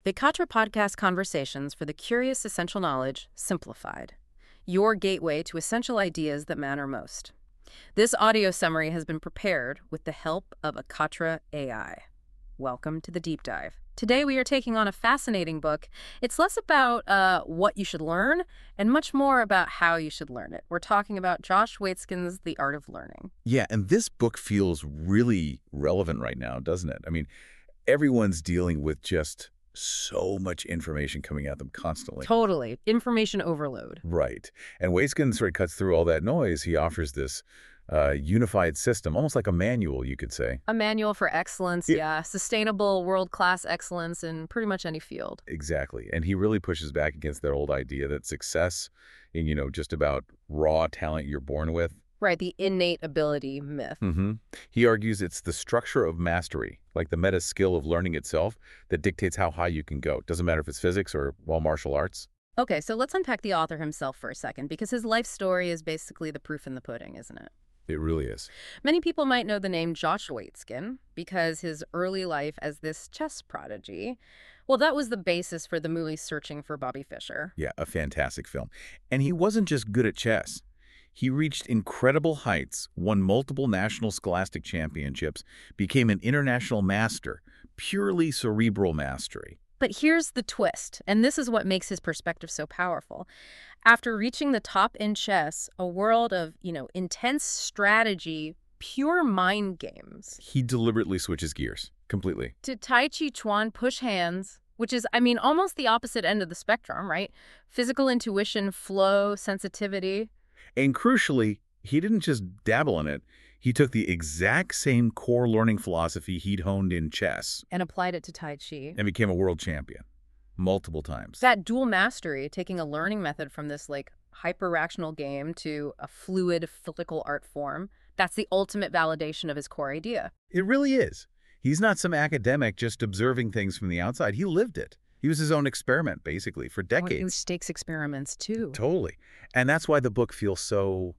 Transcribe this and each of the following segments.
Vikatra Podcast Conversations for the Curious Essential Knowledge, Simplified. Your gateway to essential ideas that matter most. This audio summary has been prepared with the help of Akatra AI. Welcome to the deep dive. Today we are taking on a fascinating book. It's less about what you should learn and much more about how you should learn it. We're talking about Josh Waitzkin's The Art of Learning. Yeah, and this book feels really relevant right now, doesn't it? I mean, everyone's dealing with just so much information coming at them constantly. Totally. Information overload. Right. And Waitzkin sort of cuts through all that noise. He offers this unified system, almost like a manual, you could say. A manual for excellence, yeah. Sustainable, world-class excellence in pretty much any field. Exactly. And he really pushes back against that old idea that success in, just about raw talent you're born with. Right, the innate ability myth. He argues it's the structure of mastery, like the meta skill of learning itself, that dictates how high you can go. Doesn't matter if it's physics or, well, martial arts. Okay, so let's unpack the author himself for a second, because his life story is basically the proof in the pudding, isn't it? It really is. Many people might know the name Josh Waitzkin because his early life as this chess prodigy, well, that was the basis for the movie Searching for Bobby Fischer. Yeah, a fantastic film. And he wasn't just good at chess. He reached incredible heights, won multiple national scholastic championships, became an international master, purely cerebral mastery. But here's the twist, and this is what makes his perspective so powerful. After reaching the top in chess, a world of, intense strategy, pure mind games. He deliberately switches gears, completely. To Tai Chi Chuan push hands, which is, almost the opposite end of the spectrum, right? Physical intuition, flow, sensitivity. And crucially, he didn't just dabble in it. He took the exact same core learning philosophy he'd honed in chess. And applied it to Tai Chi. And became a world champion. Multiple times. That dual mastery, taking a learning method from this, hyper-rational game to a fluid, physical art form, that's the ultimate validation of his core idea. It really is. He's not some academic just observing things from the outside. He lived it. He was his own experiment, basically, for decades. He was stakes experiments, too. Totally. And that's why the book feels so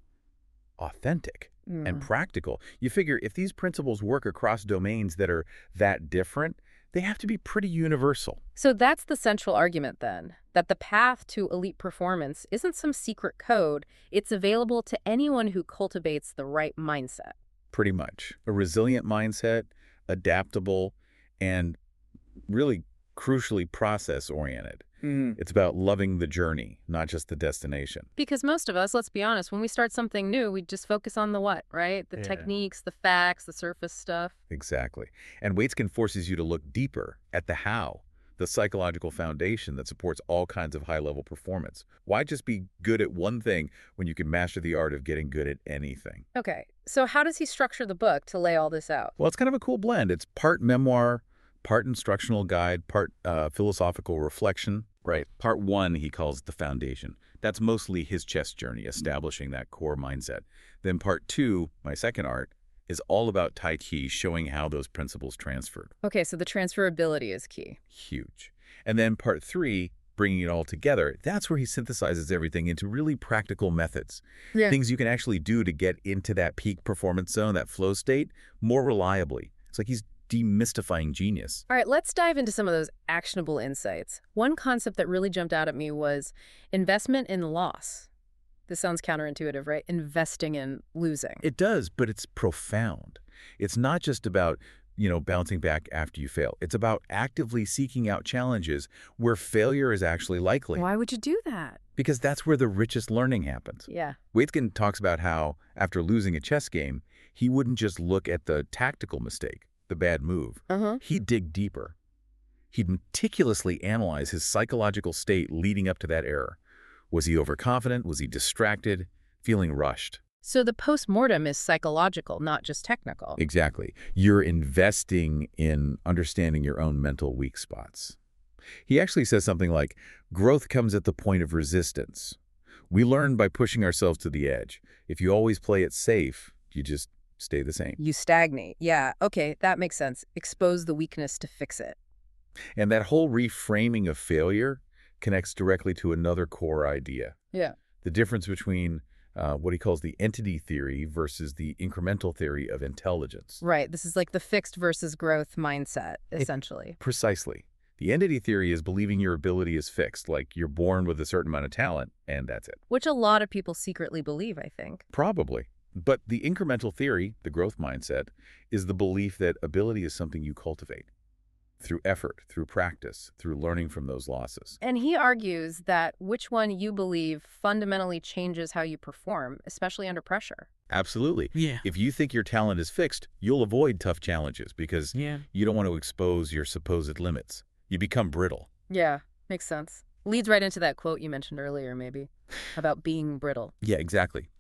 authentic and practical. You figure if these principles work across domains that are that different, they have to be pretty universal. So that's the central argument, then, that the path to elite performance isn't some secret code. It's available to anyone who cultivates the right mindset. Pretty much. A resilient mindset, adaptable, and really crucially process-oriented. It's about loving the journey, not just the destination. Because most of us, let's be honest, when we start something new, we just focus on the what, right? The techniques, the facts, the surface stuff. Exactly. And Waitzkin forces you to look deeper at the how, the psychological foundation that supports all kinds of high-level performance. Why just be good at one thing when you can master the art of getting good at anything? Okay, so how does he structure the book to lay all this out? Well, it's kind of a cool blend. It's part memoir, part instructional guide, part philosophical reflection. Right. Part one he calls the foundation. That's mostly his chess journey, establishing that core mindset. Then part two, my second art, is all about Tai Chi, showing how those principles transferred. Okay, so the transferability is key. Huge. And then part three, bringing it all together, that's where he synthesizes everything into really practical methods. Yeah. Things you can actually do to get into that peak performance zone, that flow state, more reliably. It's like he's demystifying genius. All right, let's dive into some of those actionable insights. One concept that really jumped out at me was investment in loss. This sounds counterintuitive, right? Investing in losing. It does, but it's profound. It's not just about, bouncing back after you fail. It's about actively seeking out challenges where failure is actually likely. Why would you do that? Because that's where the richest learning happens. Yeah. Waitzkin talks about how, after losing a chess game, he wouldn't just look at the tactical mistake, the bad move. He'd dig deeper. He'd meticulously analyze his psychological state leading up to that error. Was he overconfident? Was he distracted? Feeling rushed? So the postmortem is psychological, not just technical. Exactly. You're investing in understanding your own mental weak spots. He actually says something like, growth comes at the point of resistance. We learn by pushing ourselves to the edge. If you always play it safe, you just stay the same. You stagnate. Yeah, okay, that makes sense. Expose the weakness to fix it. And that whole reframing of failure connects directly to another core idea. Yeah. The difference between what he calls the entity theory versus the incremental theory of intelligence. Right. This is like the fixed versus growth mindset, essentially. Precisely. The entity theory is believing your ability is fixed, like you're born with a certain amount of talent, and that's it. Which a lot of people secretly believe, I think. Probably. But the incremental theory, the growth mindset, is the belief that ability is something you cultivate through effort, through practice, through learning from those losses. And he argues that which one you believe fundamentally changes how you perform, especially under pressure. Absolutely. Yeah. If you think your talent is fixed, you'll avoid tough challenges because you don't want to expose your supposed limits. You become brittle. Yeah, makes sense. Leads right into that quote you mentioned earlier, maybe, about being brittle. Yeah, exactly.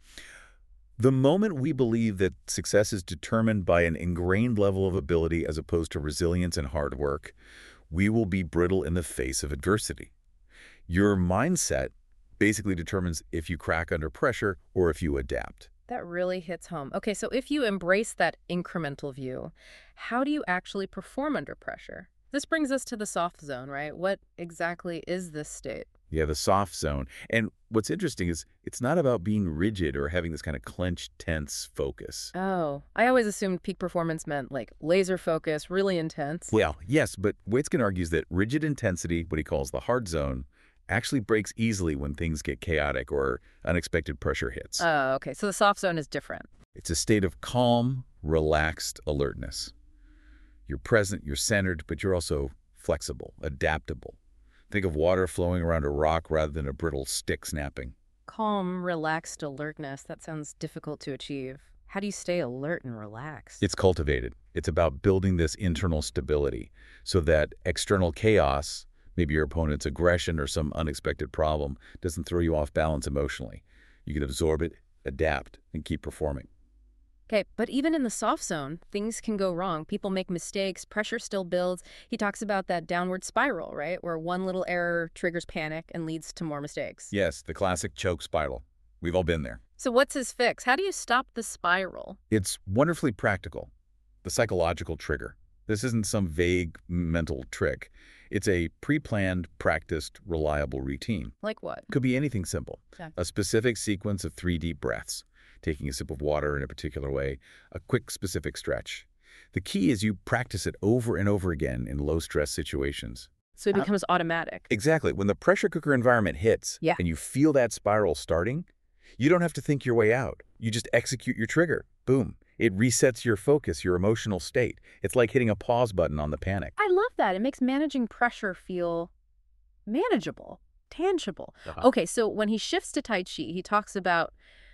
The moment we believe that success is determined by an ingrained level of ability as opposed to resilience and hard work, we will be brittle in the face of adversity. Your mindset basically determines if you crack under pressure or if you adapt. That really hits home. Okay, so if you embrace that incremental view, how do you actually perform under pressure? This brings us to the soft zone, right? What exactly is this state? Yeah, the soft zone. And what's interesting is it's not about being rigid or having this kind of clenched, tense focus. Oh, I always assumed peak performance meant like laser focus, really intense. Well, yes, but Waitzkin argues that rigid intensity, what he calls the hard zone, actually breaks easily when things get chaotic or unexpected pressure hits. Oh, okay. So the soft zone is different. It's a state of calm, relaxed alertness. You're present, you're centered, but you're also flexible, adaptable. Think of water flowing around a rock rather than a brittle stick snapping. Calm, relaxed alertness. That sounds difficult to achieve. How do you stay alert and relaxed? It's cultivated. It's about building this internal stability so that external chaos, maybe your opponent's aggression or some unexpected problem, doesn't throw you off balance emotionally. You can absorb it, adapt, and keep performing. Okay, but even in the soft zone, things can go wrong. People make mistakes, pressure still builds. He talks about that downward spiral, right? Where one little error triggers panic and leads to more mistakes. Yes, the classic choke spiral. We've all been there. So what's his fix? How do you stop the spiral? It's wonderfully practical. The psychological trigger. This isn't some vague mental trick. It's a pre-planned, practiced, reliable routine. Like what? Could be anything simple. Yeah. A specific sequence of 3 deep breaths, taking a sip of water in a particular way, a quick specific stretch. The key is you practice it over and over again in low-stress situations. So it becomes automatic. Exactly. When the pressure cooker environment hits and you feel that spiral starting, you don't have to think your way out. You just execute your trigger. Boom. It resets your focus, your emotional state. It's like hitting a pause button on the panic. I love that. It makes managing pressure feel manageable, tangible. Okay, so when he shifts to Tai Chi, he talks about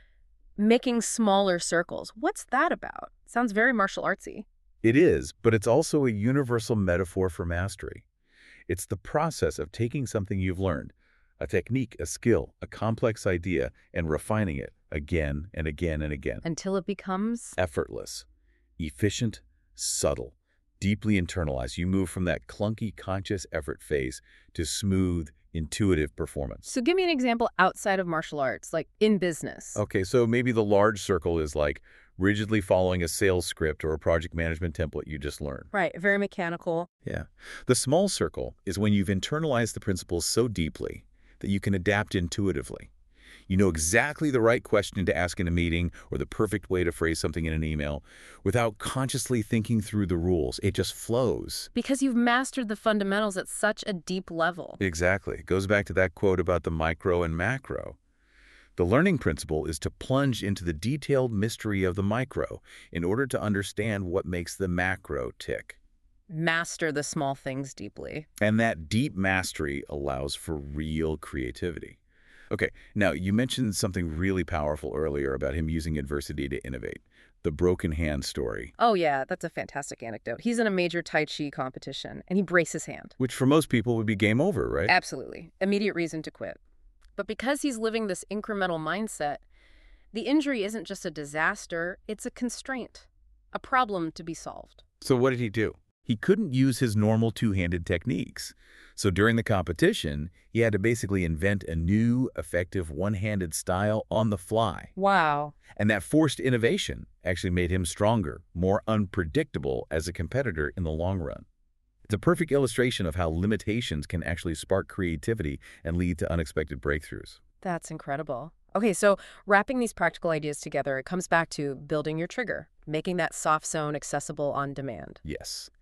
making smaller circles. What's that about? Sounds very martial artsy. It is, but it's also a universal metaphor for mastery. It's the process of taking something you've learned, a technique, a skill, a complex idea, and refining it again and again and again. Until it becomes effortless, efficient, subtle, deeply internalized. You move from that clunky conscious effort phase to smooth, intuitive performance. So give me an example outside of martial arts, like in business. Okay, so maybe the large circle is like rigidly following a sales script or a project management template you just learned. Right, very mechanical. Yeah. The small circle is when you've internalized the principles so deeply that you can adapt intuitively. You know exactly the right question to ask in a meeting or the perfect way to phrase something in an email without consciously thinking through the rules. It just flows. Because you've mastered the fundamentals at such a deep level. Exactly. It goes back to that quote about the micro and macro. The learning principle is to plunge into the detailed mystery of the micro in order to understand what makes the macro tick. Master the small things deeply. And that deep mastery allows for real creativity. Okay, now you mentioned something really powerful earlier about him using adversity to innovate. The broken hand story. Oh yeah, that's a fantastic anecdote. He's in a major Tai Chi competition and he breaks his hand. Which for most people would be game over, right? Absolutely. Immediate reason to quit. But because he's living this incremental mindset, the injury isn't just a disaster, it's a constraint, a problem to be solved. So what did he do? He couldn't use his normal two-handed techniques. So during the competition, he had to basically invent a new, effective one-handed style on the fly. Wow. And that forced innovation actually made him stronger, more unpredictable as a competitor in the long run. It's a perfect illustration of how limitations can actually spark creativity and lead to unexpected breakthroughs. That's incredible. Okay, so wrapping these practical ideas together, it comes back to building your trigger, making that soft zone accessible on demand. Yes.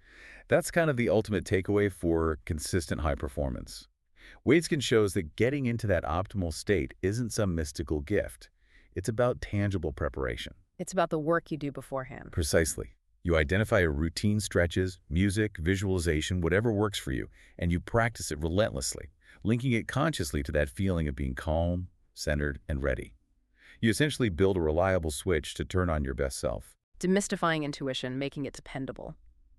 That's kind of the ultimate takeaway for consistent high performance. Waitzkin shows that getting into that optimal state isn't some mystical gift. It's about tangible preparation. It's about the work you do beforehand. Precisely. You identify a routine stretches, music, visualization, whatever works for you, and you practice it relentlessly, linking it consciously to that feeling of being calm, centered, and ready. You essentially build a reliable switch to turn on your best self. Demystifying intuition, making it dependable.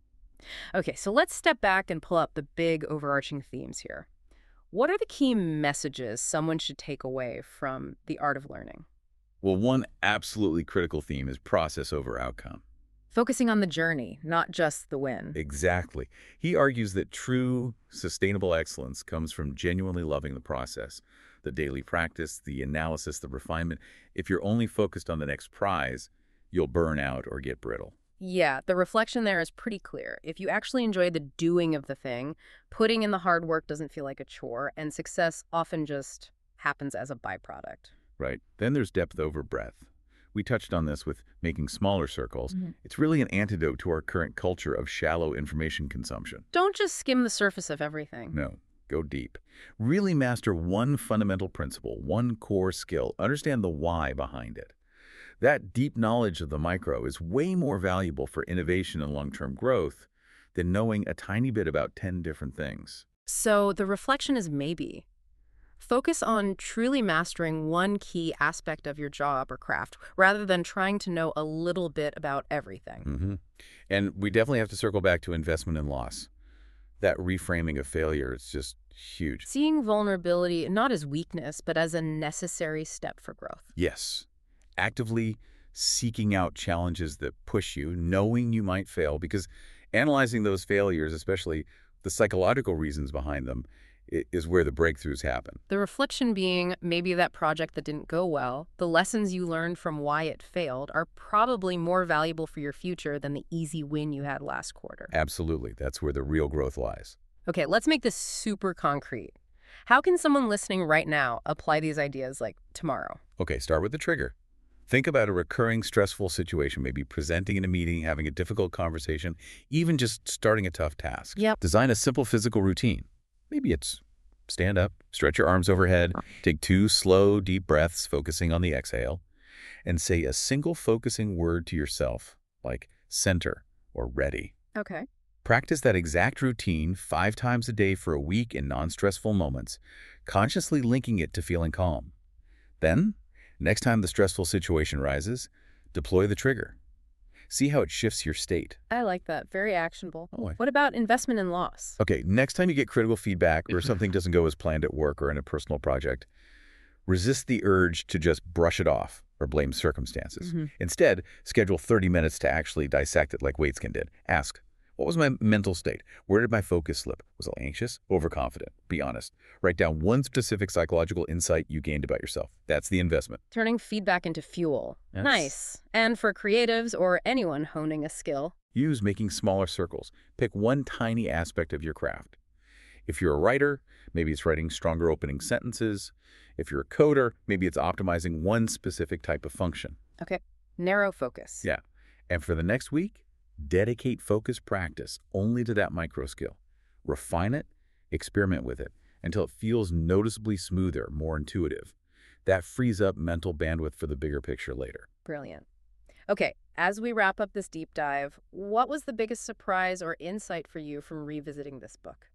Okay, so let's step back and pull up the big overarching themes here. What are the key messages someone should take away from The Art of Learning? Well, one absolutely critical theme is process over outcome. Focusing on the journey, not just the win. Exactly. He argues that true, sustainable excellence comes from genuinely loving the process, the daily practice, the analysis, the refinement. If you're only focused on the next prize, you'll burn out or get brittle. Yeah, the reflection there is pretty clear. If you actually enjoy the doing of the thing, putting in the hard work doesn't feel like a chore, and success often just happens as a byproduct. Right. Then there's depth over breadth. We touched on this with making smaller circles. It's really an antidote to our current culture of shallow information consumption. Don't just skim the surface of everything. No, go deep. Really master one fundamental principle, one core skill. Understand the why behind it. That deep knowledge of the micro is way more valuable for innovation and long-term growth than knowing a tiny bit about 10 different things. So the reflection is maybe. Focus on truly mastering one key aspect of your job or craft rather than trying to know a little bit about everything. And we definitely have to circle back to investment and loss. That reframing of failure is just huge. Seeing vulnerability not as weakness, but as a necessary step for growth. Yes. Actively seeking out challenges that push you, knowing you might fail, because analyzing those failures, especially the psychological reasons behind them, is where the breakthroughs happen. The reflection being maybe that project that didn't go well, the lessons you learned from why it failed are probably more valuable for your future than the easy win you had last quarter. Absolutely. That's where the real growth lies. Okay, let's make this super concrete. How can someone listening right now apply these ideas like tomorrow? Okay, start with the trigger. Think about a recurring stressful situation, maybe presenting in a meeting, having a difficult conversation, even just starting a tough task. Yep. Design a simple physical routine. Maybe it's stand up, stretch your arms overhead, take 2 slow, deep breaths, focusing on the exhale, and say a single focusing word to yourself, like center or ready. Okay. Practice that exact routine 5 times a day for a week in non-stressful moments, consciously linking it to feeling calm. Then, next time the stressful situation rises, deploy the trigger. See how it shifts your state. I like that. Very actionable. Oh, What about investment and loss? Okay, next time you get critical feedback or something doesn't go as planned at work or in a personal project, resist the urge to just brush it off or blame circumstances. Instead, schedule 30 minutes to actually dissect it like Waitzkin did. Ask, what was my mental state? Where did my focus slip? Was I anxious? Overconfident? Be honest. Write down one specific psychological insight you gained about yourself. That's the investment. Turning feedback into fuel. Yes. Nice. And for creatives or anyone honing a skill, Use making smaller circles. Pick one tiny aspect of your craft. If you're a writer, maybe it's writing stronger opening sentences. If you're a coder, maybe it's optimizing one specific type of function. okay, narrow focus. Yeah. And for the next week, dedicate focused practice only to that micro skill. Refine it, experiment with it, until it feels noticeably smoother, more intuitive. That frees up mental bandwidth for the bigger picture later. Brilliant. Okay, as we wrap up this deep dive, what was the biggest surprise or insight for you from revisiting this book?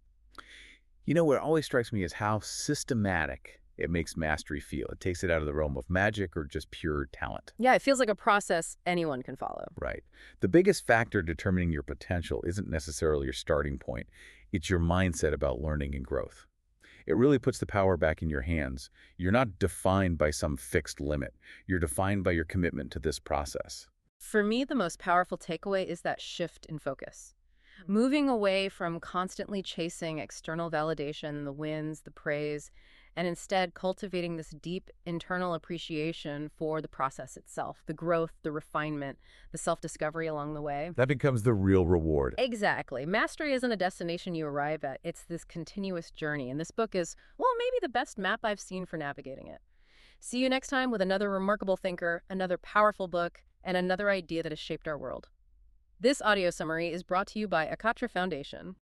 You know, what always strikes me is how systematic it makes mastery feel. It takes it out of the realm of magic or just pure talent. Yeah, it feels like a process anyone can follow. Right. The biggest factor determining your potential isn't necessarily your starting point. It's your mindset about learning and growth. It really puts the power back in your hands. You're not defined by some fixed limit. You're defined by your commitment to this process. For me, the most powerful takeaway is that shift in focus. Moving away from constantly chasing external validation, the wins, the praise, and instead cultivating this deep internal appreciation for the process itself, the growth, the refinement, the self-discovery along the way. That becomes the real reward. Exactly. Mastery isn't a destination you arrive at. It's this continuous journey. And this book is, well, maybe the best map I've seen for navigating it. See you next time with another remarkable thinker, another powerful book, and another idea that has shaped our world. This audio summary is brought to you by Akatra Foundation.